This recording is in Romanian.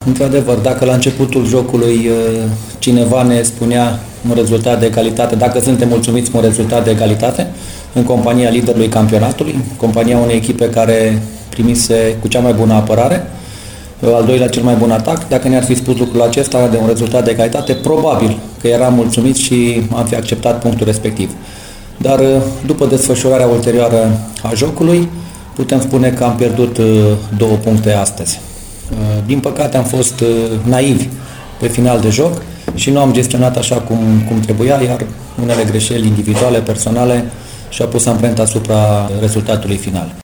Într-adevăr, dacă la începutul jocului cineva ne spunea un rezultat de egalitate, dacă suntem mulțumiți cu un rezultat de egalitate, în compania liderului campionatului, compania unei echipe care primise cu cea mai bună apărare, al doilea cel mai bun atac, dacă ne-ar fi spus lucrul acesta de un rezultat de egalitate, probabil că eram mulțumiți și am fi acceptat punctul respectiv. Dar după desfășurarea ulterioară a jocului, putem spune că am pierdut 2 puncte astăzi. Din păcate am fost naivi pe final de joc și nu am gestionat așa cum trebuia, iar unele greșeli individuale, personale și-au pus amprenta asupra rezultatului final.